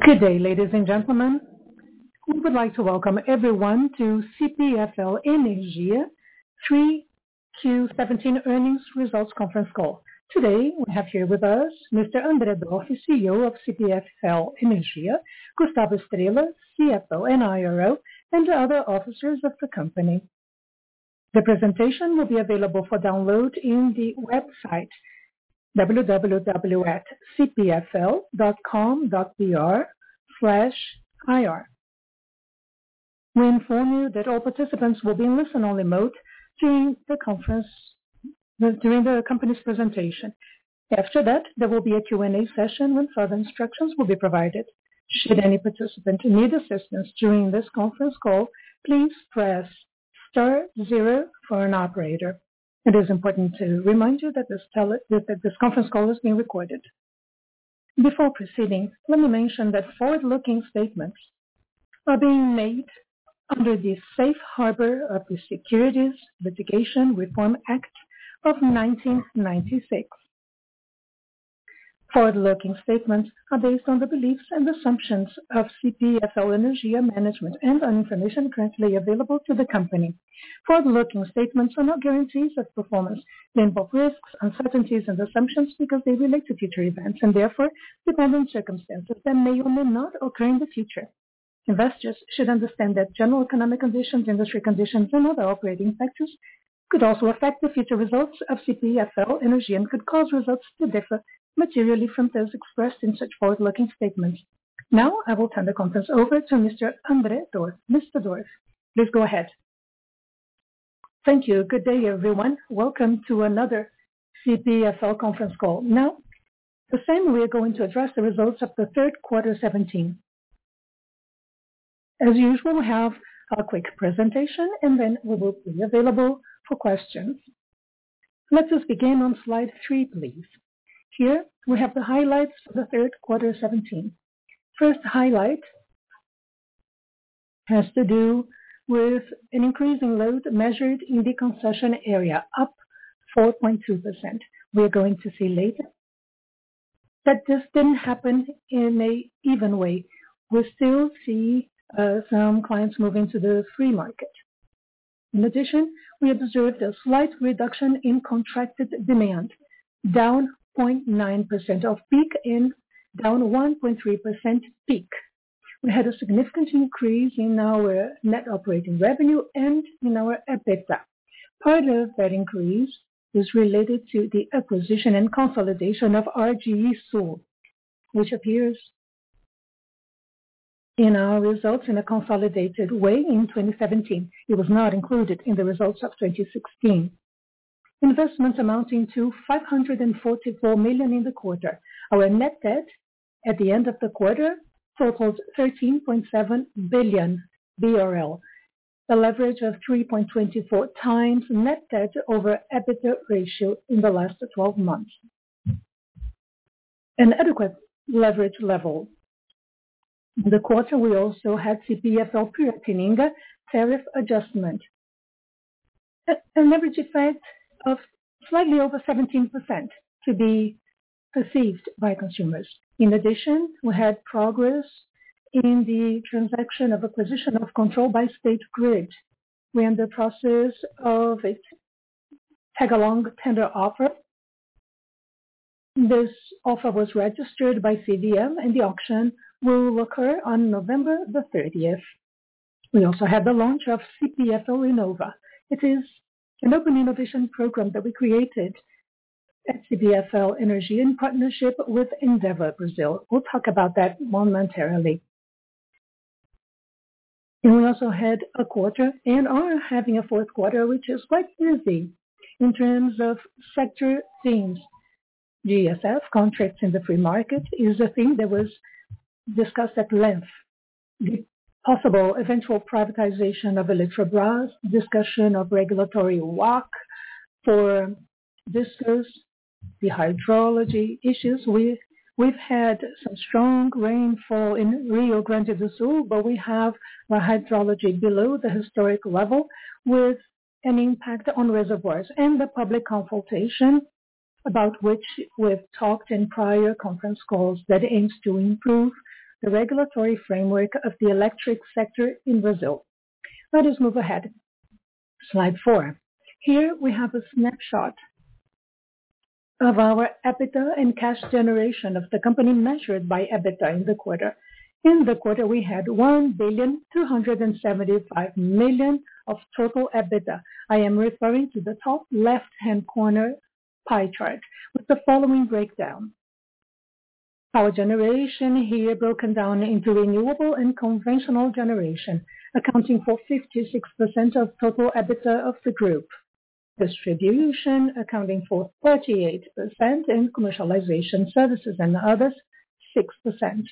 Good day, ladies and gentlemen. We would like to welcome everyone to CPFL Energia 3Q17 Earnings Results Conference Call. Today, we have here with us Mr. André Dorf, CEO of CPFL Energia, Gustavo Estrella, CFO and IRO, and other officers of the company. The presentation will be available for download in the website www.cpfl.com.br/ir. We inform you that all participants will be in listen-only mode during the company's presentation. After that, there will be a Q&A session when further instructions will be provided. Should any participant need assistance during this conference call, please press *0 for an operator. It is important to remind you that this conference call is being recorded. Before proceeding, let me mention that forward-looking statements are being made under the Safe Harbor of the Securities Litigation Reform Act of 1996. Forward-looking statements are based on the beliefs and assumptions of CPFL Energia management and on information currently available to the company. Forward-looking statements are not guarantees of performance. They involve risks, uncertainties, and assumptions because they relate to future events and therefore depend on circumstances that may or may not occur in the future. Investors should understand that general economic conditions, industry conditions, and other operating factors could also affect the future results of CPFL Energia and could cause results to differ materially from those expressed in such forward-looking statements. Now, I will turn the conference over to Mr. André Dorf. Mr. Dorf, please go ahead. Thank you. Good day, everyone. Welcome to another CPFL conference call. Now, the same, we are going to address the results of the third quarter 17. As usual, we have a quick presentation and then we will be available for questions. Let us begin on slide 3, please. Here, we have the highlights for the third quarter 17. First highlight has to do with an increasing load measured in the concession area, up 4.2%. We are going to see later that this didn't happen in an even way. We still see some clients moving to the free market. In addition, we observed a slight reduction in contracted demand, down 0.9% of peak and down 1.3% peak. We had a significant increase in our net operating revenue and in our EBITDA. Part of that increase is related to the acquisition and consolidation of RGE Sul, which appears in our results in a consolidated way in 2017. It was not included in the results of 2016. Investments amounting to 544 million in the quarter. Our net debt at the end of the quarter totals 13.7 billion BRL, a leverage of 3.24 times net debt over EBITDA ratio in the last 12 months. An adequate leverage level. In the quarter, we also had CPFL Piratininga tariff adjustment, an leverage effect of slightly over 17% to be perceived by consumers. In addition, we had progress in the transaction of acquisition of control by State Grid. We're in the process of a tag-along tender offer. This offer was registered by CVM and the auction will occur on November the 30th. We also had the launch of CPFL Renova. It is an open innovation program that we created at CPFL Energia in partnership with Endeavor Brazil. We'll talk about that momentarily. And we also had a quarter and are having a fourth quarter which is quite busy in terms of sector themes. GSF, contracts in the free market, is a theme that was discussed at length. The possible eventual privatization of Eletrobras, discussion of regulatory WACC for discos, the hydrology issues. We've had some strong rainfall in Rio Grande do Sul, but we have a hydrology below the historic level with an impact on reservoirs and the public consultation about which we've talked in prior conference calls that aims to improve the regulatory framework of the electric sector in Brazil. Let us move ahead. Slide 4. Here we have a snapshot of our EBITDA and cash generation of the company measured by EBITDA in the quarter. In the quarter, we had 1,275 million of total EBITDA. I am referring to the top left-hand corner pie chart with the following breakdown. Power generation here broken down into renewable and conventional generation, accounting for 56% of total EBITDA of the group. Distribution accounting for 38% and commercialization services and others 6%.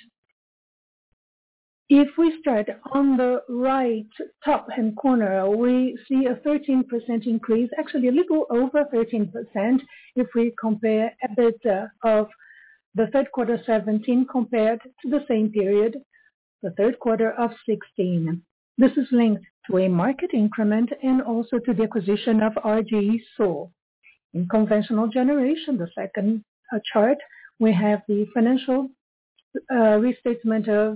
If we start on the right top-hand corner, we see a 13% increase, actually a little over 13% if we compare EBITDA of the third quarter 17 compared to the same period, the third quarter of 16. This is linked to a market increment and also to the acquisition of RGE Sul. In conventional generation, the second chart, we have the financial restatement of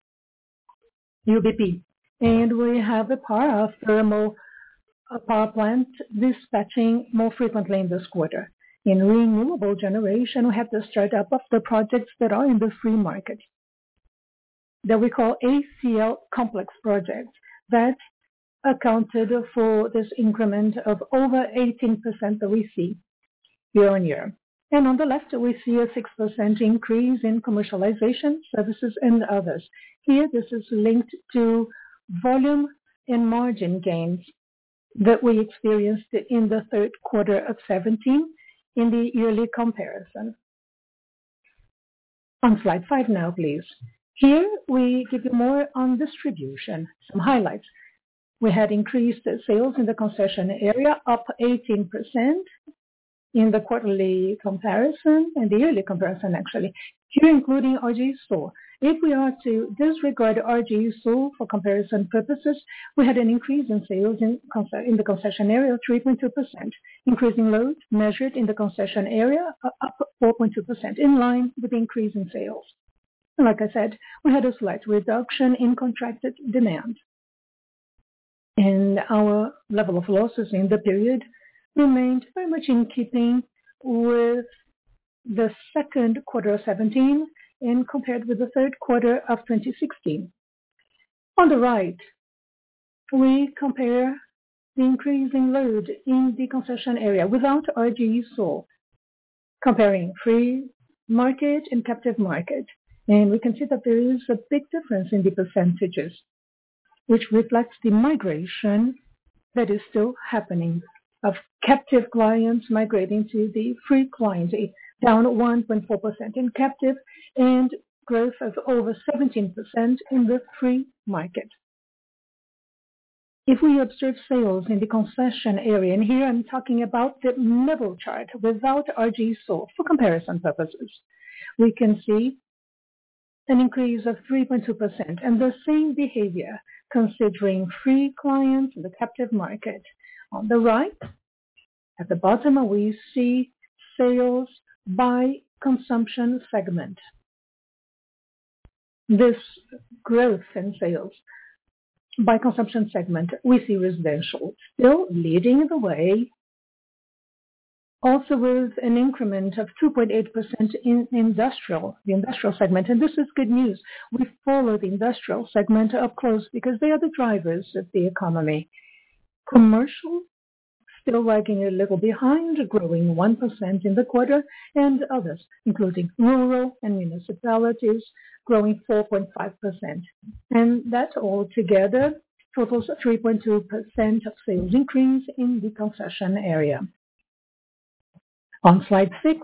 UBP, and we have a thermal power plant dispatching more frequently in this quarter. In renewable generation, we have the startup of the projects that are in the free market that we call ACL complex projects that accounted for this increment of over 18% that we see year on year. And on the left, we see a 6% increase in commercialization, services, and others. Here, this is linked to volume and margin gains that we experienced in the third quarter of 17 in the yearly comparison. On slide 5 now, please. Here, we give you more on distribution, some highlights. We had increased sales in the concession area, up 18%. In the quarterly comparison and the yearly comparison, actually, here including RGE Sul. If we are to disregard RGE Sul for comparison purposes, we had an increase in sales in the concession area of 3.2%, increasing load measured in the concession area up 4.2%, in line with the increase in sales. And like I said, we had a slight reduction in contracted demand. And our level of losses in the period remained very much in keeping with the second quarter of 17 and compared with the third quarter of 2016. On the right, we compare the increasing load in the concession area without RGE Sul, comparing free market and captive market. And we can see that there is a big difference in the percentages, which reflects the migration that is still happening of captive clients migrating to the free client, down 1.4% in captive and growth of over 17% in the free market. If we observe sales in the concession area, and here I'm talking about the middle chart without RGE Sul for comparison purposes, we can see an increase of 3.2% and the same behavior considering free clients in the captive market. On the right, at the bottom, we see sales by consumption segment. This growth in sales by consumption segment, we see residential still leading the way, also with an increment of 2.8% in the industrial segment. And this is good news. We follow the industrial segment up close because they are the drivers of the economy. Commercial still lagging a little behind, growing 1% in the quarter, and others, including rural and municipalities, growing 4.5%. And that all together totals 3.2% of sales increase in the concession area. On slide 6,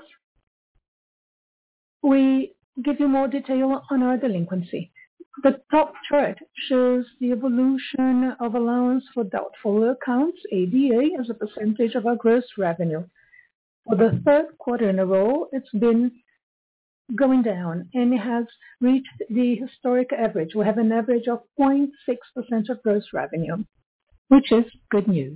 we give you more detail on our delinquency. The top chart shows the evolution of allowance for doubtful accounts, ADA, as a percentage of our gross revenue. For the third quarter in a row, it's been going down and it has reached the historic average. We have an average of 0.6% of gross revenue, which is good news.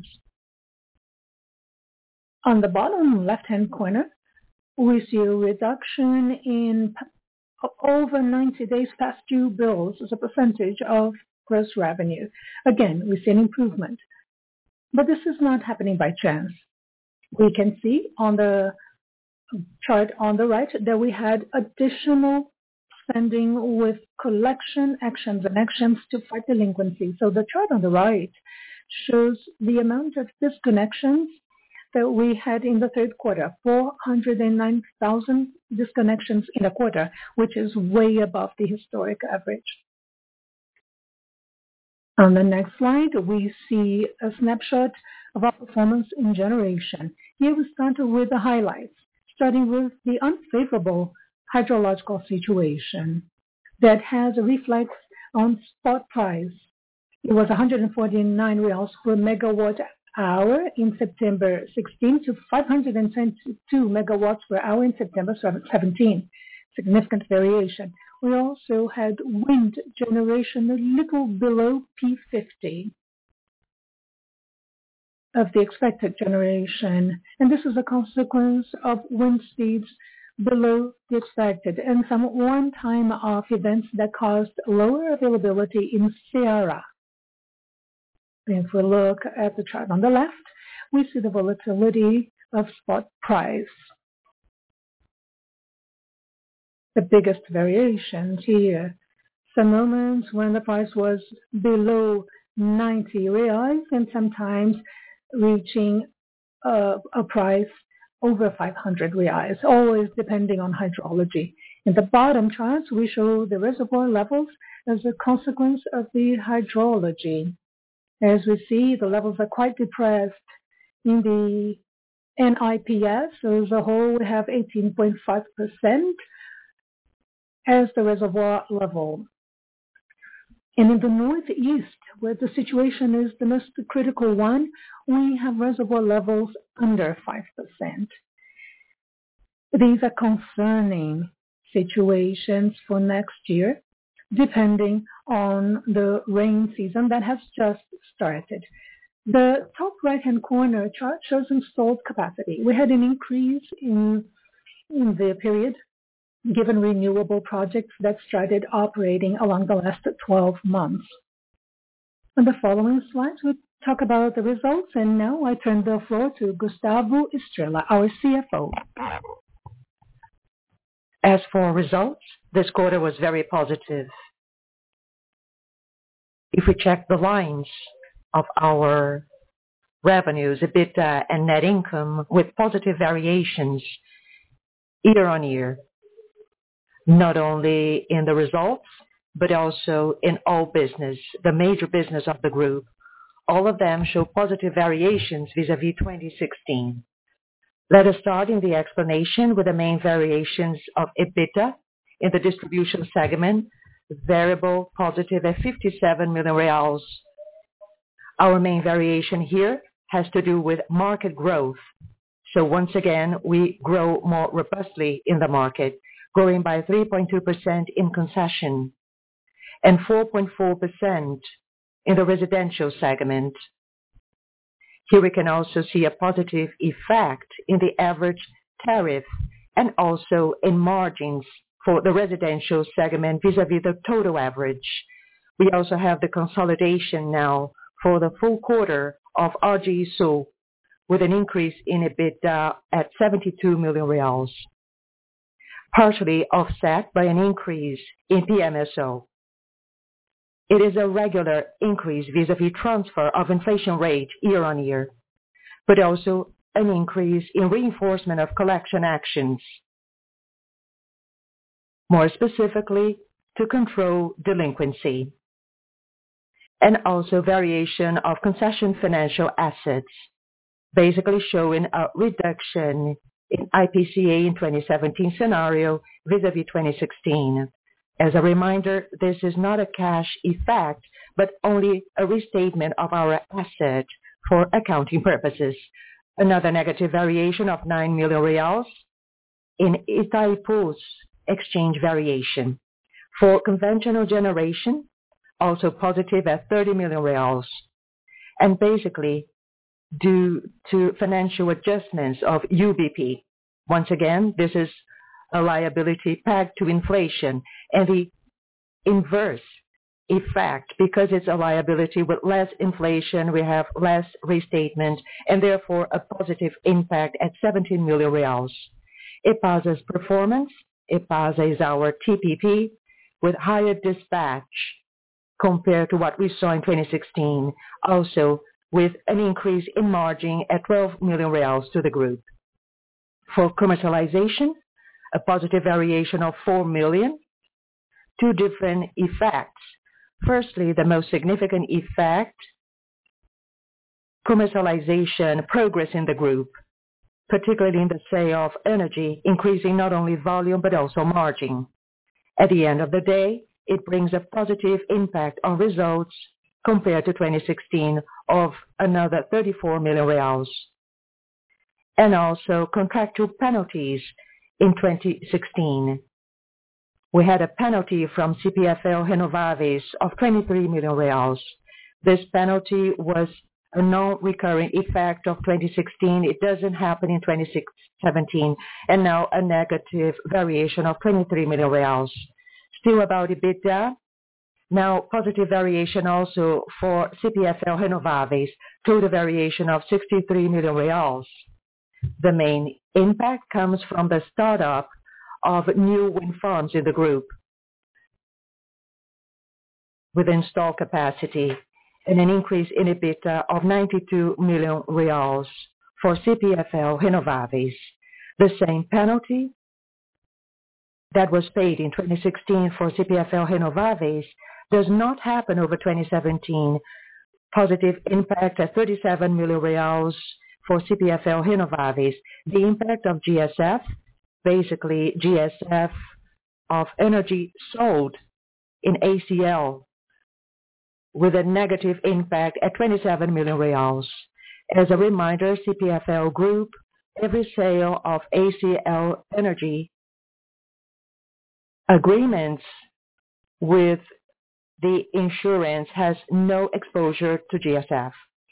On the bottom left-hand corner, we see a reduction in over 90 days past due bills as a percentage of gross revenue. Again, we see an improvement. But this is not happening by chance. We can see on the chart on the right that we had additional spending with collection actions and actions to fight delinquency. So the chart on the right shows the amount of disconnections that we had in the third quarter, 409,000 disconnections in a quarter, which is way above the historic average. On the next slide, we see a snapshot of our performance in generation. Here we start with the highlights, starting with the unfavorable hydrological situation that has a reflex on spot price. It was 149 reals per megawatt hour in September 16 to 522 megawatts per hour in September 17. Significant variation. We also had wind generation a little below P50 of the expected generation, and this is a consequence of wind speeds below the expected and some one-time off events that caused lower availability in Ceará. If we look at the chart on the left, we see the volatility of spot price. The biggest variations here, some moments when the price was below 90 reais and sometimes reaching a price over 500 reais, always depending on hydrology. In the bottom charts, we show the reservoir levels as a consequence of the hydrology. As we see, the levels are quite depressed in the NIPS. So as a whole, we have 18.5% as the reservoir level. And in the northeast, where the situation is the most critical one, we have reservoir levels under 5%. These are concerning situations for next year, depending on the rain season that has just started. The top right-hand corner chart shows installed capacity. We had an increase in the period given renewable projects that started operating along the last 12 months. On the following slides, we talk about the results, and now I turn the floor to Gustavo Estrella, our CFO. As for results, this quarter was very positive. If we check the lines of our revenues, EBITDA and net income with positive variations year on year, not only in the results, but also in all business, the major business of the group. All of them show positive variations vis-a-vis 2016. Let us start in the explanation with the main variations of EBITDA in the distribution segment, variable positive at 57 million reals. Our main variation here has to do with market growth. So once again, we grow more robustly in the market, growing by 3.2% in concession and 4.4% in the residential segment. Here we can also see a positive effect in the average tariff and also in margins for the residential segment vis-a-vis the total average. We also have the consolidation now for the full quarter of RGE Sul with an increase in EBITDA at 72 million reals, partially offset by an increase in PMSO. It is a regular increase vis-a-vis transfer of inflation rate year on year, but also an increase in reinforcement of collection actions, more specifically to control delinquency, and also variation of concession financial assets, basically showing a reduction in IPCA in 2017 scenario vis-a-vis 2016. As a reminder, this is not a cash effect, but only a restatement of our asset for accounting purposes. Another negative variation of 9 million reals in Itaipu's exchange variation. For conventional generation, also positive at 30 million reals, and basically due to financial adjustments of UBP. Once again, this is a liability pegged to inflation, and the inverse effect, because it's a liability with less inflation, we have less restatement, and therefore a positive impact at 17 million reais. IPASA's performance, IPASA is our TPP, with higher dispatch compared to what we saw in 2016, also with an increase in margin at 12 million reais to the group. For commercialization, a positive variation of 4 million, two different effects. Firstly, the most significant effect, commercialization progress in the group, particularly in the sale of energy, increasing not only volume but also margin. At the end of the day, it brings a positive impact on results compared to 2016 of another 34 million reais. And also contractual penalties in 2016. We had a penalty from CPFL Renováveis of 23 million reais. This penalty was a non-recurring effect of 2016. It doesn't happen in 2017. And now a negative variation of 23 million reais. Still about EBITDA. Now positive variation also for CPFL Renováveis. Total variation of 63 million reais. The main impact comes from the startup of new wind farms in the group with installed capacity and an increase in EBITDA of 92 million reais for CPFL Renováveis. The same penalty that was paid in 2016 for CPFL Renováveis does not happen over 2017. Positive impact at 37 million reais for CPFL Renováveis. The impact of GSF, basically GSF of energy sold in ACL, with a negative impact at 27 million reais. As a reminder, CPFL Group, every sale of ACL energy agreements with the insurance has no exposure to GSF.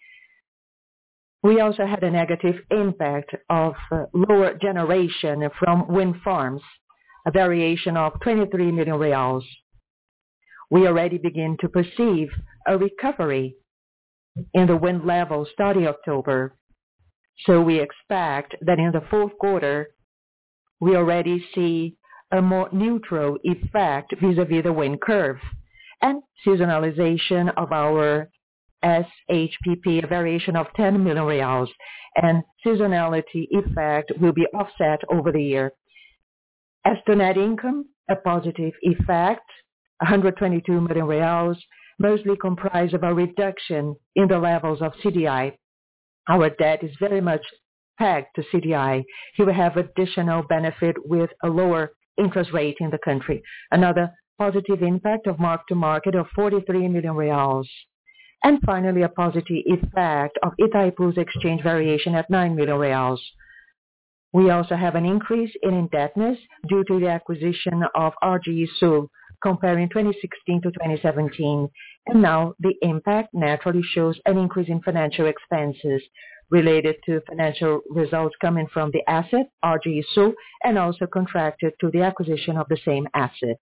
We also had a negative impact of lower generation from wind farms, a variation of 23 million reais. We already begin to perceive a recovery in the wind level starting October. So we expect that in the fourth quarter, we already see a more neutral effect vis-a-vis the wind curve and seasonalization of our SHPP, a variation of 10 million reais, and seasonality effect will be offset over the year. As to net income, a positive effect, 122 million reais, mostly comprised of a reduction in the levels of CDI. Our debt is very much pegged to CDI. Here we have additional benefit with a lower interest rate in the country. Another positive impact of mark-to-market of 43 million reais. And finally, a positive effect of Itaipu's exchange variation at 9 million reais. We also have an increase in indebtedness due to the acquisition of RGE Sul, comparing 2016 to 2017. And now the impact naturally shows an increase in financial expenses related to financial results coming from the asset, RGE Sul, and also contracted to the acquisition of the same asset.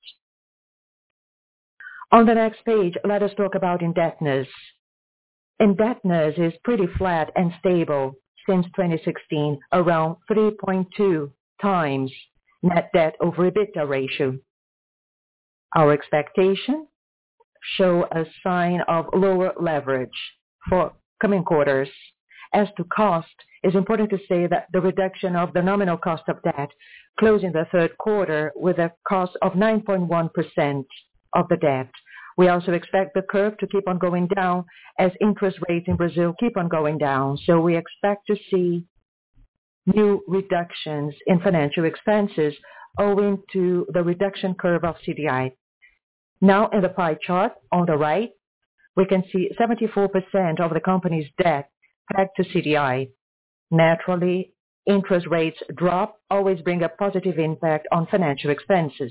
On the next page, let us talk about indebtedness. Indebtedness is pretty flat and stable since 2016, around 3.2 times net debt over EBITDA ratio. Our expectation show a sign of lower leverage for coming quarters. As to cost, it's important to say that the reduction of the nominal cost of debt closing the third quarter with a cost of 9.1% of the debt. We also expect the curve to keep on going down as interest rates in Brazil keep on going down. So we expect to see new reductions in financial expenses owing to the reduction curve of CDI. Now in the pie chart on the right, we can see 74% of the company's debt pegged to CDI. Naturally, interest rates drop always bring a positive impact on financial expenses.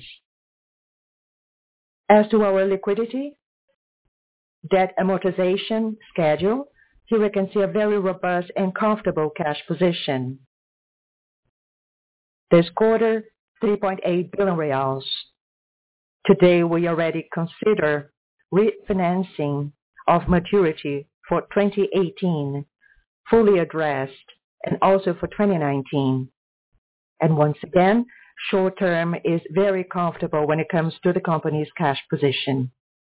As to our liquidity, debt amortization schedule, here we can see a very robust and comfortable cash position. This quarter, 3.8 billion reais. Today, we already consider refinancing of maturity for 2018, fully addressed, and also for 2019. And once again, short term is very comfortable when it comes to the company's cash position.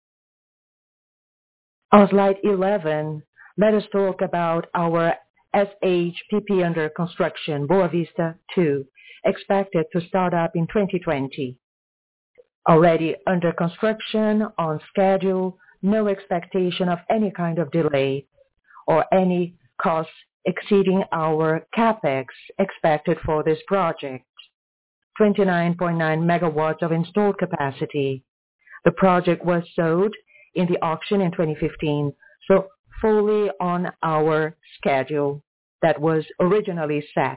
On slide 11, let us talk about our SHPP under construction, Boa Vista 2, expected to start up in 2020. Already under construction, on schedule, no expectation of any kind of delay or any costs exceeding our capex expected for this project. 29.9 megawatts of installed capacity. The project was sold in the auction in 2015, so fully on our schedule that was originally set.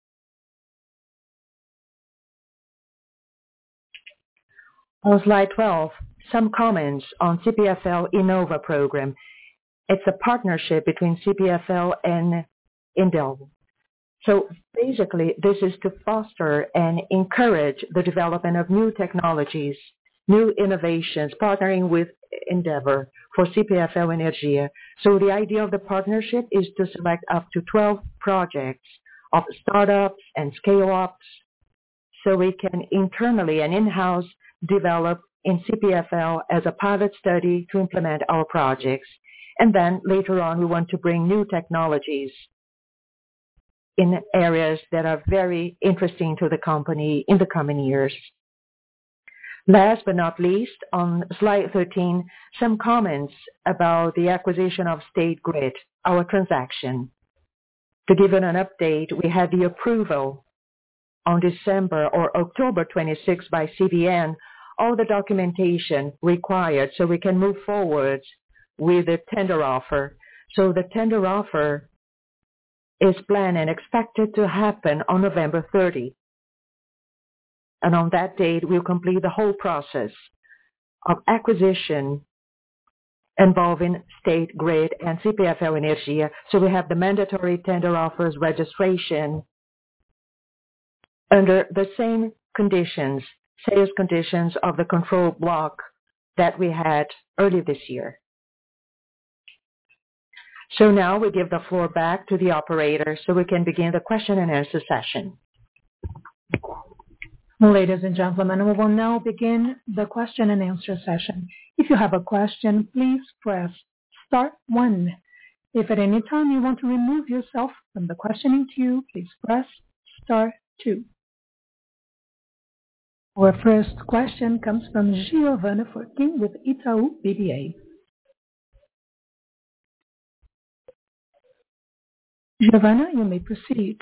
On slide 12, some comments on CPFL Inova program. It's a partnership between CPFL and Endeavor. So basically, this is to foster and encourage the development of new technologies, new innovations, partnering with Endeavor for CPFL Energia. So the idea of the partnership is to select up to 12 projects of startups and scale-ups so we can internally and in-house develop in CPFL as a pilot study to implement our projects. And then later on, we want to bring new technologies in areas that are very interesting to the company in the coming years. Last but not least, on slide 13, some comments about the acquisition of State Grid, our transaction. To give it an update, we had the approval on December or October 26 by CVM, all the documentation required so we can move forward with the tender offer. So the tender offer is planned and expected to happen on November 30. And on that date, we'll complete the whole process of acquisition involving State Grid and CPFL Energia. So we have the mandatory tender offers registration under the same conditions, sales conditions of the control block that we had earlier this year. So now we give the floor back to the operator so we can begin the question and answer session. Ladies and gentlemen, we will now begin the question and answer session. If you have a question, please press star 1. If at any time you want to remove yourself from the questioning queue, please press star 2. Our first question comes from Giovanna Fortin with Itaú BBA. Giovanna, you may proceed.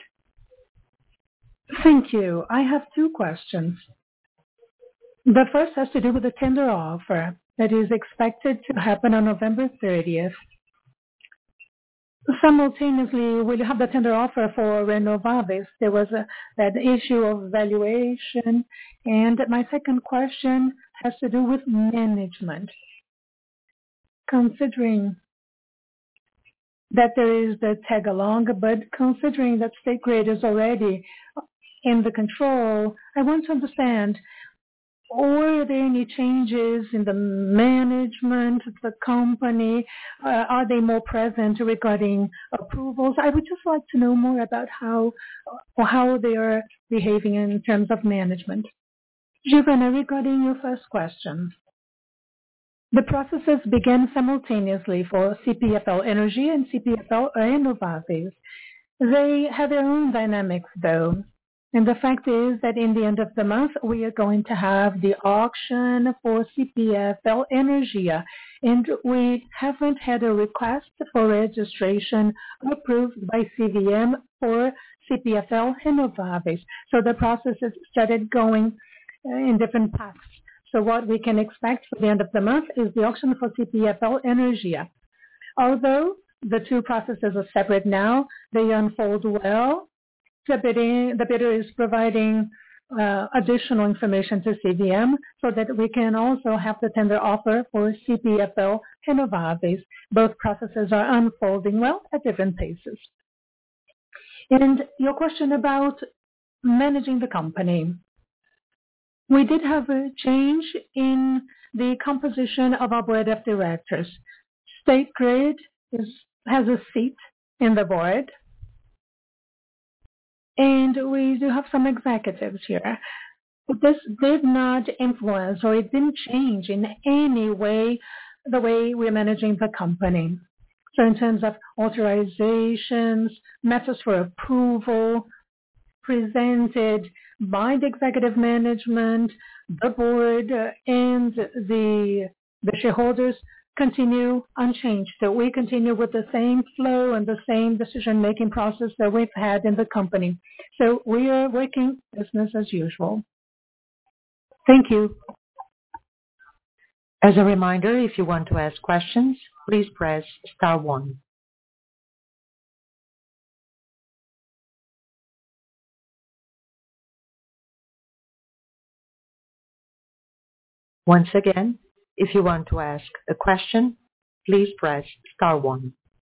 Thank you. I have 2 questions. The first has to do with the tender offer that is expected to happen on November 30th. Simultaneously, we'll have the tender offer for Renováveis. There was that issue of valuation. And my second question has to do with management. Considering that there is the tag along, but considering that State Grid is already in the control, I want to understand, were there any changes in the management of the company? Are they more present regarding approvals? I would just like to know more about how they are behaving in terms of management. Giovanna, regarding your first question, the processes began simultaneously for CPFL Energia and CPFL Renováveis. They have their own dynamics, though. And the fact is that in the end of the month, we are going to have the auction for CPFL Energia. And we haven't had a request for registration approved by CVM for CPFL Renováveis. So the processes started going in different paths. So what we can expect for the end of the month is the auction for CPFL Energia. Although the 2 processes are separate now, they unfold well. The bidder is providing additional information to CVM so that we can also have the tender offer for CPFL Renováveis. Both processes are unfolding well at different paces. And your question about managing the company. we did have a change in the composition of our board of directors. State Grid has a seat in the board, and we do have some executives here. But this did not influence, or it didn't change in any way the way we're managing the company. So in terms of authorizations, matters for approval, presented by the executive management, the board, and the shareholders continue unchanged. So we continue with the same flow and the same decision-making process that we've had in the company. So we are working business as usual. Thank you. As a reminder, if you want to ask questions, please press star 1. Once again, if you want to ask a question, please press star 1.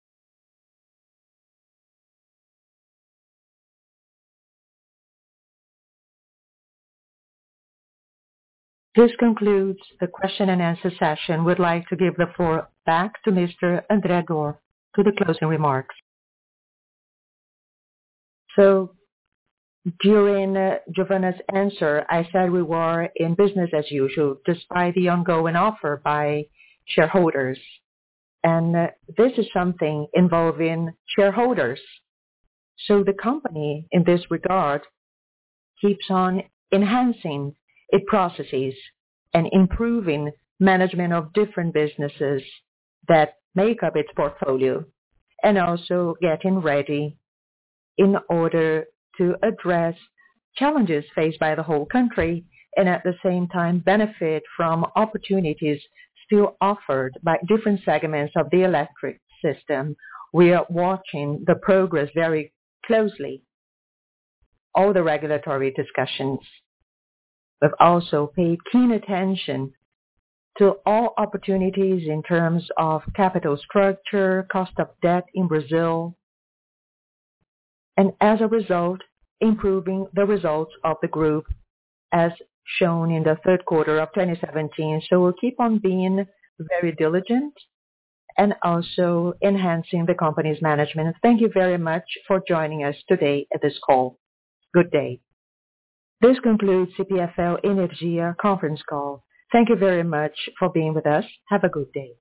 This concludes the question and answer session. We'd like to give the floor back to Mr. André Dorf to the closing remarks. So during Giovanna's answer, I said we were in business as usual, despite the ongoing offer by shareholders. And this is something involving shareholders. So the company, in this regard, keeps on enhancing its processes and improving management of different businesses that make up its portfolio, and also getting ready in order to address challenges faced by the whole country and at the same time benefit from opportunities still offered by different segments of the electric system. We are watching the progress very closely, all the regulatory discussions. We've also paid keen attention to all opportunities in terms of capital structure, cost of debt in Brazil, and as a result, improving the results of the group as shown in the third quarter of 2017. So we'll keep on being very diligent and also enhancing the company's management. Thank you very much for joining us today at this call. Good day. This concludes CPFL Energia conference call. Thank you very much for being with us. Have a good day.